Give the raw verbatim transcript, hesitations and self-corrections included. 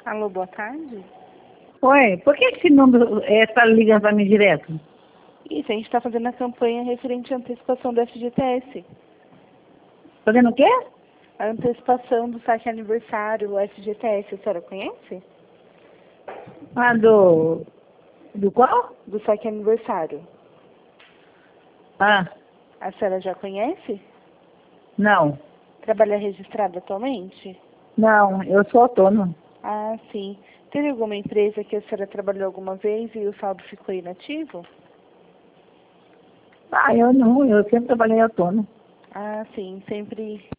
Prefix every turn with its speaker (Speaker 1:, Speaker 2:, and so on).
Speaker 1: Alô, boa tarde.
Speaker 2: Oi, por que esse número está ligando para mim direto?
Speaker 1: Isso, a gente está fazendo a campanha referente à antecipação do F G T S.
Speaker 2: Fazendo o quê?
Speaker 1: A antecipação do saque aniversário, o F G T S, a senhora conhece?
Speaker 2: Ah, do... do qual?
Speaker 1: Do saque aniversário.
Speaker 2: Ah,
Speaker 1: A senhora já conhece?
Speaker 2: não.
Speaker 1: Trabalha registrada atualmente?
Speaker 2: Não, eu sou autônomo.
Speaker 1: Ah, sim. Teve alguma empresa que a senhora trabalhou alguma vez e o saldo ficou inativo?
Speaker 2: Ah, eu não, eu sempre trabalhei autônomo.
Speaker 1: Ah, sim. Sempre